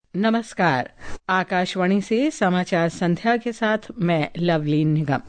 नमस्कार। आकाशवाणी से समाचार संध्या के साथ मैं लवलीन निगम।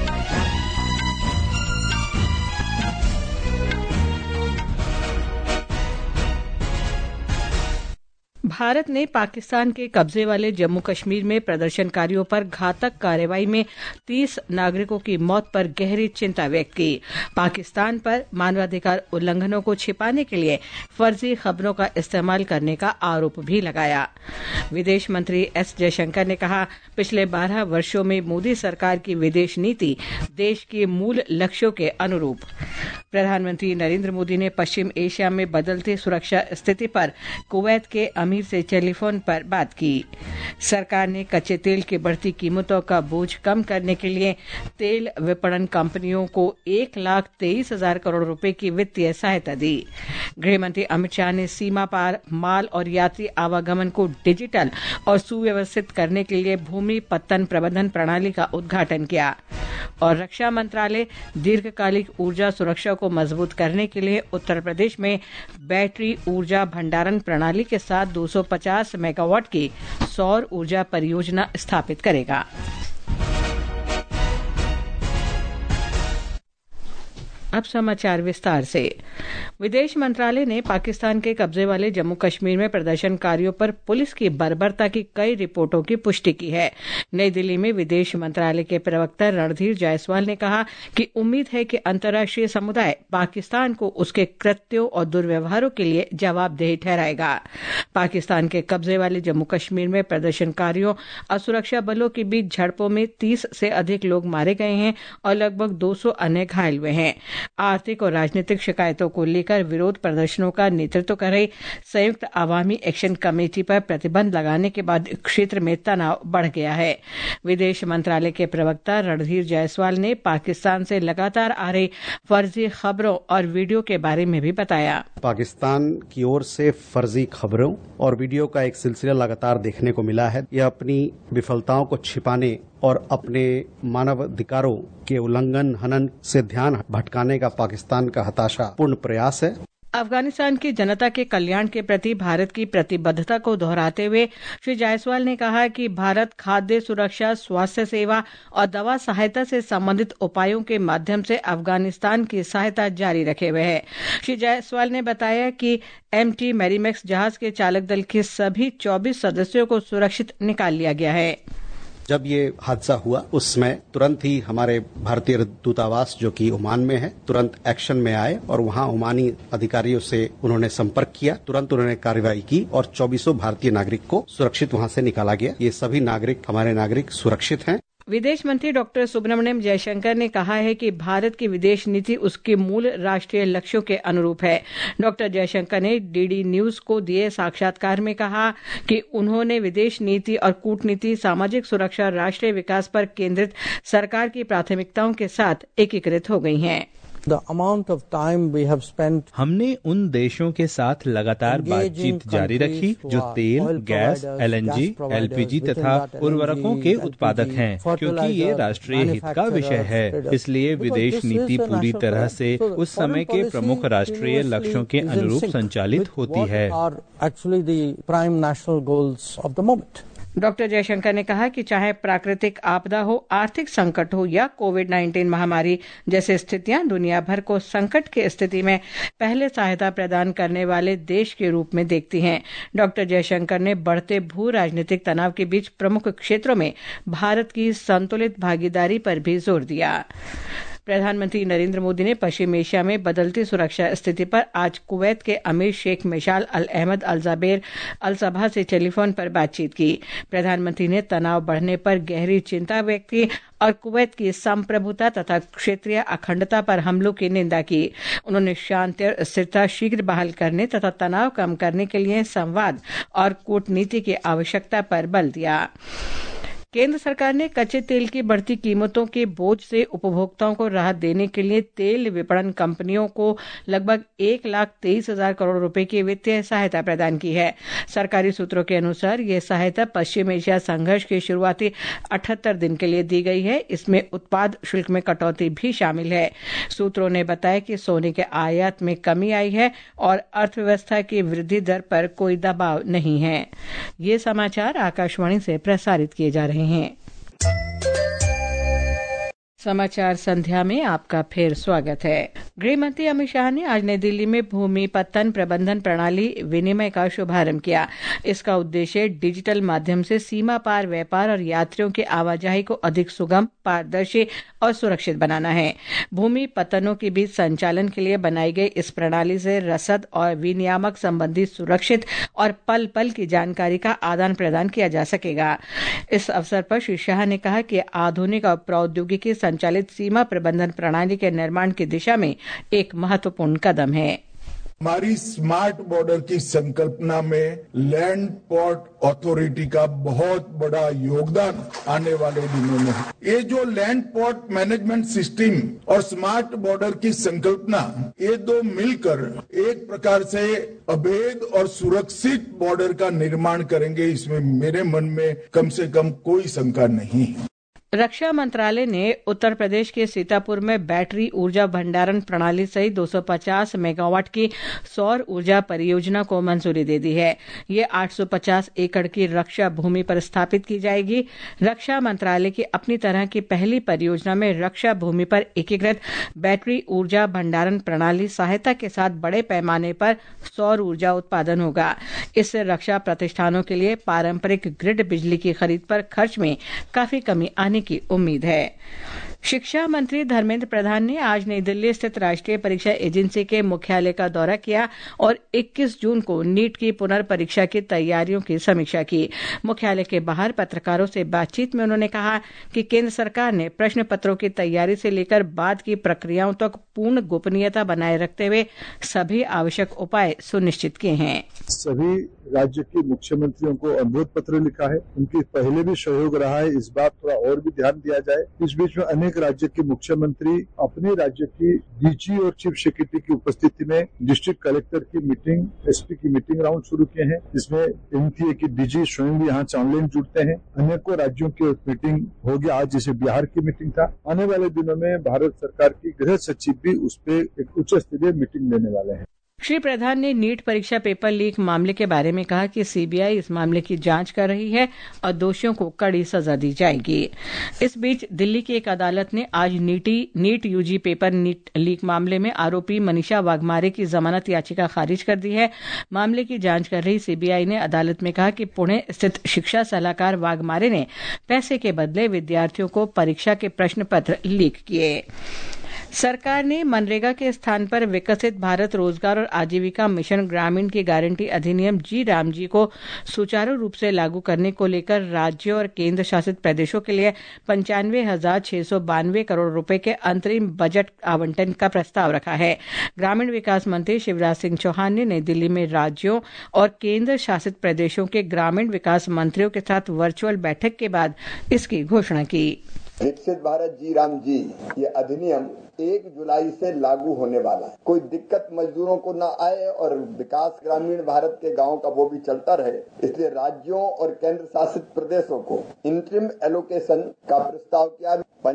भारत ने पाकिस्तान के कब्जे वाले जम्मू कश्मीर में प्रदर्शनकारियों पर घातक कार्रवाई में 30 नागरिकों की मौत पर गहरी चिंता व्यक्त की। पाकिस्तान पर मानवाधिकार उल्लंघनों को छिपाने के लिए फर्जी खबरों का इस्तेमाल करने का आरोप भी लगाया। विदेश मंत्री एस जयशंकर ने कहा, पिछले 12 वर्षों में मोदी सरकार की विदेश नीति देश के मूल लक्ष्यों के अनुरूप। प्रधानमंत्री नरेंद्र मोदी ने पश्चिम एशिया में बदलती सुरक्षा स्थिति पर कुवैत के अमीर से टेलीफोन पर बात की। सरकार ने कच्चे तेल की बढ़ती कीमतों का बोझ कम करने के लिए तेल विपणन कंपनियों को 1,23,000 करोड़ रुपए की वित्तीय सहायता दी। गृहमंत्री अमित शाह ने सीमा पार माल और यात्री आवागमन को डिजिटल और सुव्यवस्थित करने के लिए भूमि पत्तन प्रबंधन प्रणाली का उद्घाटन किया। और रक्षा मंत्रालय दीर्घकालिक ऊर्जा सुरक्षा को मजबूत करने के लिए उत्तर प्रदेश में बैटरी ऊर्जा भंडारण प्रणाली के साथ 250 मेगावाट की सौर ऊर्जा परियोजना स्थापित करेगा। अब समाचार विस्तार से। विदेश मंत्रालय ने पाकिस्तान के कब्जे वाले जम्मू कश्मीर में प्रदर्शनकारियों पर पुलिस की बर्बरता की कई रिपोर्टों की पुष्टि की है। नई दिल्ली में विदेश मंत्रालय के प्रवक्ता रणधीर जायसवाल ने कहा कि उम्मीद है कि अंतर्राष्ट्रीय समुदाय पाकिस्तान को उसके कृत्यों और दुर्व्यवहारों के लिए जवाबदेह ठहराएगा। पाकिस्तान के कब्जे वाले जम्मू कश्मीर में प्रदर्शनकारियों और सुरक्षा बलों के बीच झड़पों में 30 से अधिक लोग मारे गए हैं और लगभग 200 अन्य घायल हुए हैं। आर्थिक और राजनीतिक शिकायतों को लेकर विरोध प्रदर्शनों का नेतृत्व कर रही संयुक्त अवामी एक्शन कमेटी पर प्रतिबंध लगाने के बाद क्षेत्र में तनाव बढ़ गया है। विदेश मंत्रालय के प्रवक्ता रणधीर जायसवाल ने पाकिस्तान से लगातार आ रही फर्जी खबरों और वीडियो के बारे में भी बताया। पाकिस्तान की ओर से फर्जी खबरों और वीडियो का एक सिलसिला लगातार देखने को मिला है। यह अपनी विफलताओं को छिपाने और अपने मानवाधिकारों के उल्लंघन हनन से ध्यान भटकाने का पाकिस्तान का हताशापूर्ण प्रयास है। अफगानिस्तान की जनता के कल्याण के प्रति भारत की प्रतिबद्धता को दोहराते हुए श्री जायसवाल ने कहा कि भारत खाद्य सुरक्षा, स्वास्थ्य सेवा और दवा सहायता से संबंधित उपायों के माध्यम से अफगानिस्तान की सहायता जारी रखे हुए है। श्री जायसवाल ने बताया कि MT मैरीमैक्स जहाज के चालक दल के सभी 24 सदस्यों को सुरक्षित निकाल लिया गया है। जब ये हादसा हुआ उस समय तुरंत ही हमारे भारतीय दूतावास जो कि ओमान में है तुरंत एक्शन में आए और वहां ओमानी अधिकारियों से उन्होंने संपर्क किया। तुरंत उन्होंने कार्रवाई की और 24 भारतीय नागरिक को सुरक्षित वहां से निकाला गया। ये सभी नागरिक हमारे नागरिक सुरक्षित हैं। विदेश मंत्री डॉक्टर सुब्रमण्यम जयशंकर ने कहा है कि भारत की विदेश नीति उसके मूल राष्ट्रीय लक्ष्यों के अनुरूप है। डॉक्टर जयशंकर ने DD न्यूज को दिए साक्षात्कार में कहा कि उन्होंने विदेश नीति और कूटनीति, सामाजिक सुरक्षा, राष्ट्रीय विकास पर केंद्रित सरकार की प्राथमिकताओं के साथ एकीकृत हो गई हैं। हमने उन देशों के साथ लगातार बातचीत जारी रखी जो तेल, गैस, LNG, LPG तथा उर्वरकों के उत्पादक हैं, क्योंकि ये राष्ट्रीय हित का विषय है। इसलिए विदेश नीति पूरी तरह से उस समय के प्रमुख राष्ट्रीय लक्ष्यों के अनुरूप संचालित होती है। डॉक्टर जयशंकर ने कहा कि चाहे प्राकृतिक आपदा हो, आर्थिक संकट हो या कोविड-19 महामारी जैसे स्थितियां दुनिया भर को संकट की स्थिति में पहले सहायता प्रदान करने वाले देश के रूप में देखती हैं। डॉक्टर जयशंकर ने बढ़ते भू राजनीतिक तनाव के बीच प्रमुख क्षेत्रों में भारत की संतुलित भागीदारी पर भी जोर दिया। प्रधानमंत्री नरेंद्र मोदी ने पश्चिम एशिया में बदलती सुरक्षा स्थिति पर आज कुवैत के अमीर Sheikh Mishal Al Ahmad Al Jaber Al Sabah से टेलीफोन पर बातचीत की। प्रधानमंत्री ने तनाव बढ़ने पर गहरी चिंता व्यक्त की और कुवैत की संप्रभुता तथा क्षेत्रीय अखंडता पर हमलों की निंदा की। उन्होंने शांति और स्थिरता शीघ्र बहाल करने तथा तनाव कम करने के लिए संवाद और कूटनीति की आवश्यकता पर बल दिया। केंद्र सरकार ने कच्चे तेल की बढ़ती कीमतों के बोझ से उपभोक्ताओं को राहत देने के लिए तेल विपणन कंपनियों को लगभग 1,23,000 करोड़ रुपए की वित्तीय सहायता प्रदान की है। सरकारी सूत्रों के अनुसार यह सहायता पश्चिम एशिया संघर्ष के शुरुआती 78 दिन के लिए दी गई है। इसमें उत्पाद शुल्क में कटौती भी शामिल है। सूत्रों ने बताया कि सोने के आयात में कमी आई है और अर्थव्यवस्था की वृद्धि दर पर कोई दबाव नहीं है। ये समाचार आकाशवाणी से प्रसारित किए जा रहे हैं। समाचार संध्या में आपका फिर स्वागत है। गृह मंत्री अमित शाह ने आज नई दिल्ली में भूमि पत्तन प्रबंधन प्रणाली विनिमय का शुभारंभ किया। इसका उद्देश्य डिजिटल माध्यम से सीमा पार व्यापार और यात्रियों की आवाजाही को अधिक सुगम, पारदर्शी और सुरक्षित बनाना है। भूमि पत्तनों के बीच संचालन के लिए बनाई गई इस प्रणाली से रसद और विनियामक संबंधी सुरक्षित और पल पल की जानकारी का आदान प्रदान किया जा सकेगा। इस अवसर पर श्री शाह ने कहा कि आधुनिक और प्रौद्योगिकी संचालित सीमा प्रबंधन प्रणाली के निर्माण की दिशा में एक महत्वपूर्ण कदम है। हमारी स्मार्ट बॉर्डर की संकल्पना में लैंड पोर्ट अथॉरिटी का बहुत बड़ा योगदान आने वाले दिनों में है। ये जो लैंड पोर्ट मैनेजमेंट सिस्टम और स्मार्ट बॉर्डर की संकल्पना, ये दो मिलकर एक प्रकार से अभेद और सुरक्षित बॉर्डर का निर्माण करेंगे, इसमें मेरे मन में कम से कम कोई शंका नहीं है। रक्षा मंत्रालय ने उत्तर प्रदेश के सीतापुर में बैटरी ऊर्जा भंडारण प्रणाली सहित 250 मेगावाट की सौर ऊर्जा परियोजना को मंजूरी दे दी है। ये 850 एकड़ की रक्षा भूमि पर स्थापित की जाएगी। रक्षा मंत्रालय की अपनी तरह की पहली परियोजना में रक्षा भूमि पर एकीकृत बैटरी ऊर्जा भंडारण प्रणाली सहायता के साथ बड़े पैमाने पर सौर ऊर्जा उत्पादन होगा। इससे रक्षा प्रतिष्ठानों के लिए पारंपरिक ग्रिड बिजली की खरीद पर खर्च में काफी कमी आने की उम्मीद है। शिक्षा मंत्री धर्मेंद्र प्रधान ने आज नई दिल्ली स्थित राष्ट्रीय परीक्षा एजेंसी के मुख्यालय का दौरा किया और 21 जून को नीट की पुनर्परीक्षा की तैयारियों की समीक्षा की। मुख्यालय के बाहर पत्रकारों से बातचीत में उन्होंने कहा कि केंद्र सरकार ने प्रश्न पत्रों की तैयारी से लेकर बाद की प्रक्रियाओं तक पूर्ण गोपनीयता बनाए रखते हुए सभी आवश्यक उपाय सुनिश्चित किए हैं। सभी राज्य के मुख्यमंत्रियों को अनुरोध पत्र लिखा है। उनके पहले भी सहयोग रहा है, इस बात थोड़ा और भी ध्यान दिया जाए। इस बीच में अनेक राज्य के मुख्यमंत्री अपने राज्य की डीजी और चीफ सेक्रेटरी की उपस्थिति में डिस्ट्रिक्ट कलेक्टर की मीटिंग, एसपी की मीटिंग राउंड शुरू किए हैं, जिसमें एनटीए की डीजी स्वयं भी यहाँ ऑनलाइन जुड़ते हैं। अनेकों राज्यों की मीटिंग हो गया, आज जैसे बिहार की मीटिंग था। आने वाले दिनों में भारत सरकार की गृह सचिव भी उस पर एक उच्च स्तरीय मीटिंग लेने वाले हैं। श्री प्रधान ने नीट परीक्षा पेपर लीक मामले के बारे में कहा कि सीबीआई इस मामले की जांच कर रही है और दोषियों को कड़ी सजा दी जाएगी। इस बीच दिल्ली की एक अदालत ने आज नीट यूजी पेपर लीक मामले में आरोपी मनीषा वाघमारे की जमानत याचिका खारिज कर दी है। मामले की जांच कर रही सीबीआई ने अदालत में कहा कि पुणे स्थित शिक्षा सलाहकार वाघमारे ने पैसे के बदले विद्यार्थियों को परीक्षा के प्रश्न पत्र लीक किए। सरकार ने मनरेगा के स्थान पर विकसित भारत रोजगार और आजीविका मिशन ग्रामीण की गारंटी अधिनियम जी को सुचारू रूप से लागू करने को लेकर राज्यों और केंद्र शासित प्रदेशों के लिए 95,692 करोड़ रुपए के अंतरिम बजट आवंटन का प्रस्ताव रखा है। ग्रामीण विकास मंत्री शिवराज सिंह चौहान ने नई दिल्ली में राज्यों और केंद्र शासित प्रदेशों के ग्रामीण विकास मंत्रियों के साथ वर्चुअल बैठक के बाद इसकी घोषणा की। विकसित भारत जी ये अधिनियम 1 जुलाई से लागू होने वाला है। कोई दिक्कत मजदूरों को न आए और विकास ग्रामीण भारत के गांव का वो भी चलता रहे, इसलिए राज्यों और केंद्र शासित प्रदेशों को इंटरिम एलोकेशन का प्रस्ताव किया।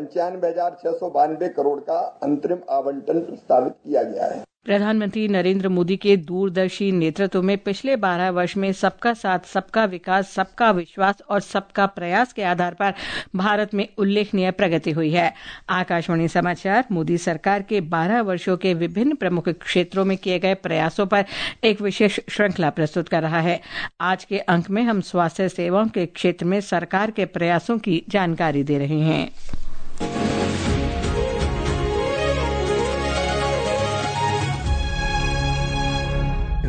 95,692 करोड़ का अंतरिम आवंटन प्रस्तावित किया गया है। प्रधानमंत्री नरेंद्र मोदी के दूरदर्शी नेतृत्व में पिछले 12 वर्ष में सबका साथ, सबका विकास, सबका विश्वास और सबका प्रयास के आधार पर भारत में उल्लेखनीय प्रगति हुई है। आकाशवाणी समाचार मोदी सरकार के 12 वर्षों के विभिन्न प्रमुख क्षेत्रों में किए गए प्रयासों पर एक विशेष श्रृंखला प्रस्तुत कर रहा है। आज के अंक में हम स्वास्थ्य सेवाओं के क्षेत्र में सरकार के प्रयासों की जानकारी दे रहे हैं।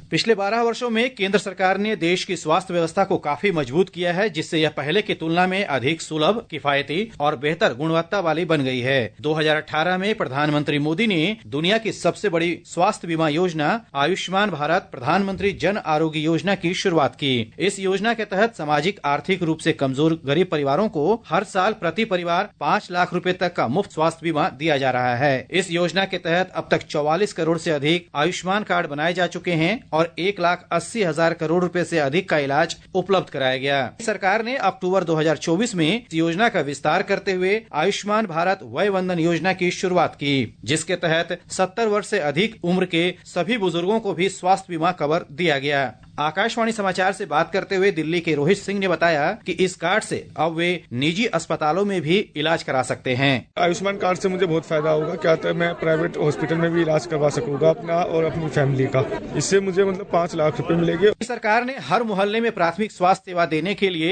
पिछले 12 वर्षों में केंद्र सरकार ने देश की स्वास्थ्य व्यवस्था को काफी मजबूत किया है, जिससे यह पहले की तुलना में अधिक सुलभ, किफायती और बेहतर गुणवत्ता वाली बन गई है। 2018 में प्रधानमंत्री मोदी ने दुनिया की सबसे बड़ी स्वास्थ्य बीमा योजना आयुष्मान भारत प्रधानमंत्री जन आरोग्य योजना की शुरुआत की। इस योजना के तहत सामाजिक आर्थिक रूप से कमजोर गरीब परिवारों को हर साल प्रति परिवार 5 लाख रुपए तक का मुफ्त स्वास्थ्य बीमा दिया जा रहा है। इस योजना के तहत अब तक 44 करोड़ से अधिक आयुष्मान कार्ड बनाए जा चुके हैं और 1,80,000 करोड़ रुपए से अधिक का इलाज उपलब्ध कराया गया। सरकार ने अक्टूबर 2024 में इस योजना का विस्तार करते हुए आयुष्मान भारत वय वंदन योजना की शुरुआत की, जिसके तहत 70 वर्ष से अधिक उम्र के सभी बुजुर्गों को भी स्वास्थ्य बीमा कवर दिया गया। आकाशवाणी समाचार से बात करते हुए दिल्ली के रोहित सिंह ने बताया कि इस कार्ड से अब वे निजी अस्पतालों में भी इलाज करा सकते हैं। आयुष्मान कार्ड से मुझे बहुत फायदा होगा, क्या तो मैं प्राइवेट हॉस्पिटल में भी इलाज करवा सकूंगा अपना और अपनी फैमिली का। इससे मुझे 5 लाख रुपए मिलेंगे। सरकार ने हर मोहल्ले में प्राथमिक स्वास्थ्य सेवा देने के लिए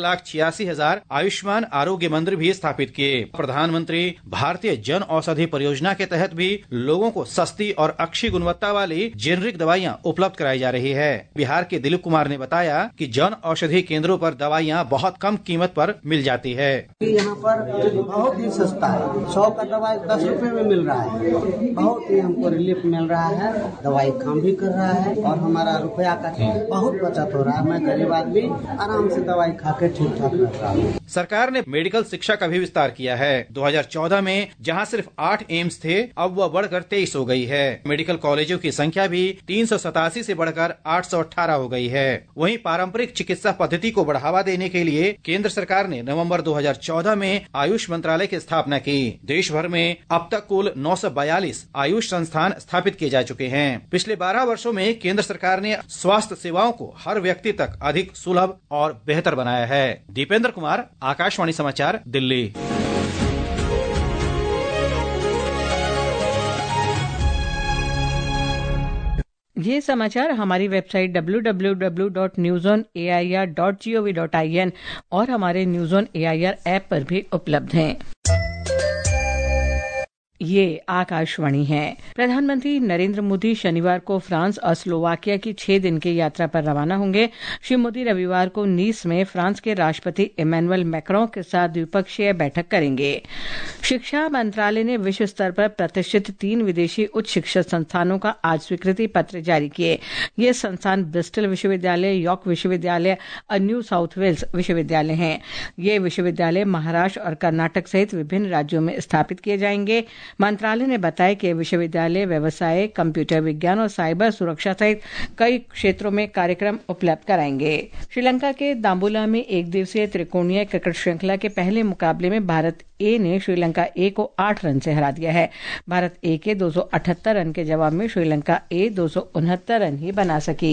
1,86,000 आयुष्मान आरोग्य मंदिर भी स्थापित किए। प्रधानमंत्री भारतीय जन औषधि परियोजना के तहत भी लोगों को सस्ती और अच्छी गुणवत्ता वाली जेनरिक दवाइयां उपलब्ध कराई जा रही है। बिहार के दिलीप कुमार ने बताया कि जन औषधि केंद्रों पर दवाइयां बहुत कम कीमत पर मिल जाती है। यहाँ पर बहुत ही सस्ता है, 100 का दवाई 10 रुपए में मिल रहा है। बहुत ही हमको रिलीफ मिल रहा है, दवाई काम भी कर रहा है और हमारा रुपया का बहुत बचत हो रहा है। मैं गरीब आदमी आराम से दवाई खा के ठीक ठाक रह रहा हूँ। सरकार ने मेडिकल शिक्षा का भी विस्तार किया है। 2014 में जहां सिर्फ 8 एम्स थे, अब वह बढ़कर 23 हो गई है। मेडिकल कॉलेजों की संख्या भी 387 से बढ़कर 818 हो गई है। वहीं पारंपरिक चिकित्सा पद्धति को बढ़ावा देने के लिए केंद्र सरकार ने नवंबर 2014 में आयुष मंत्रालय की स्थापना की। देश भर में अब तक कुल 942 आयुष संस्थान स्थापित किए जा चुके हैं। पिछले 12 वर्षों में केंद्र सरकार ने स्वास्थ्य सेवाओं को हर व्यक्ति तक अधिक सुलभ और बेहतर बनाया है। दीपेंद्र कुमार, आकाशवाणी समाचार, दिल्ली। ये समाचार हमारी वेबसाइट www.newsonair.gov.in और हमारे न्यूज़ ऑन एआईआर ऐप पर भी उपलब्ध हैं। ये आकाशवाणी है। प्रधानमंत्री नरेंद्र मोदी शनिवार को फ्रांस और स्लोवाकिया की 6 दिन की यात्रा पर रवाना होंगे। श्री मोदी रविवार को नीस में फ्रांस के राष्ट्रपति इमैनुअल मैक्रों के साथ द्विपक्षीय बैठक करेंगे। शिक्षा मंत्रालय ने विश्व स्तर पर प्रतिष्ठित 3 विदेशी उच्च शिक्षा संस्थानों का आज स्वीकृति पत्र जारी किए। ये संस्थान ब्रिस्टल विश्वविद्यालय, यॉर्क विश्वविद्यालय और न्यू साउथ वेल्स विश्वविद्यालय हैं। ये विश्वविद्यालय महाराष्ट्र और कर्नाटक सहित विभिन्न राज्यों में स्थापित किए जाएंगे। मंत्रालय ने बताया कि विश्वविद्यालय व्यवसाय, कंप्यूटर विज्ञान और साइबर सुरक्षा सहित कई क्षेत्रों में कार्यक्रम उपलब्ध कराएंगे। श्रीलंका के दाम्बुला में 1 दिवसीय त्रिकोणीय क्रिकेट श्रृंखला के पहले मुकाबले में भारत ए ने श्रीलंका ए को 8 रन से हरा दिया है। भारत ए के 278 रन के जवाब में श्रीलंका ए 269 रन ही बना सकी।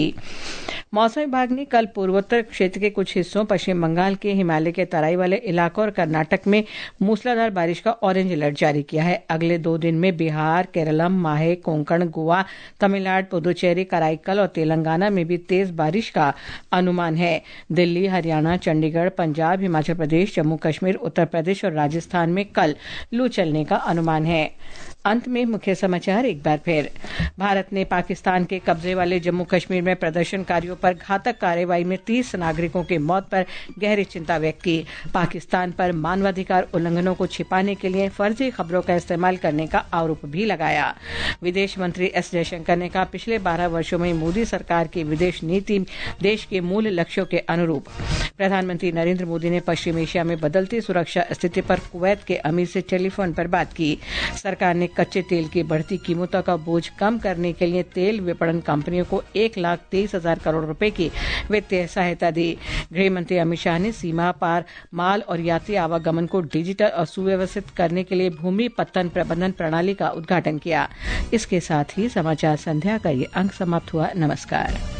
मौसम विभाग ने कल पूर्वोत्तर क्षेत्र के कुछ हिस्सों, पश्चिम बंगाल के हिमालय के तराई वाले इलाकों और कर्नाटक में मूसलाधार बारिश का ऑरेंज अलर्ट जारी किया है। अगले 2 दिन में बिहार, केरलम, माहे, कोंकण, गोवा, तमिलनाडु, पुदुचेरी, कराईकल और तेलंगाना में भी तेज बारिश का अनुमान है। दिल्ली, हरियाणा, चंडीगढ़, पंजाब, हिमाचल प्रदेश, जम्मू कश्मीर, उत्तर प्रदेश और राजस्थान में कल लू चलने का अनुमान है। अंत में मुख्य समाचार एक बार फिर। भारत ने पाकिस्तान के कब्जे वाले जम्मू कश्मीर में प्रदर्शनकारियों पर घातक कार्रवाई में 30 नागरिकों की मौत पर गहरी चिंता व्यक्त की। पाकिस्तान पर मानवाधिकार उल्लंघनों को छिपाने के लिए फर्जी खबरों का इस्तेमाल करने का आरोप भी लगाया। विदेश मंत्री एस जयशंकर ने कहा, पिछले 12 वर्षों में मोदी सरकार की विदेश नीति देश के मूल लक्ष्यों के अनुरूप। प्रधानमंत्री नरेंद्र मोदी ने पश्चिम एशिया में बदलती सुरक्षा स्थिति पर कुवैत के अमीर से टेलीफोन पर बात की। सरकार ने कच्चे तेल की बढ़ती कीमतों का बोझ कम करने के लिए तेल विपणन कंपनियों को 1,23,000 करोड़ रुपए की वित्तीय सहायता दी। गृह मंत्री अमित शाह ने सीमा पार माल और यात्री आवागमन को डिजिटल और सुव्यवस्थित करने के लिए भूमि पत्तन प्रबंधन प्रणाली का उद्घाटन किया। इसके साथ ही समाचार संध्या का ये अंक समाप्त हुआ। नमस्कार।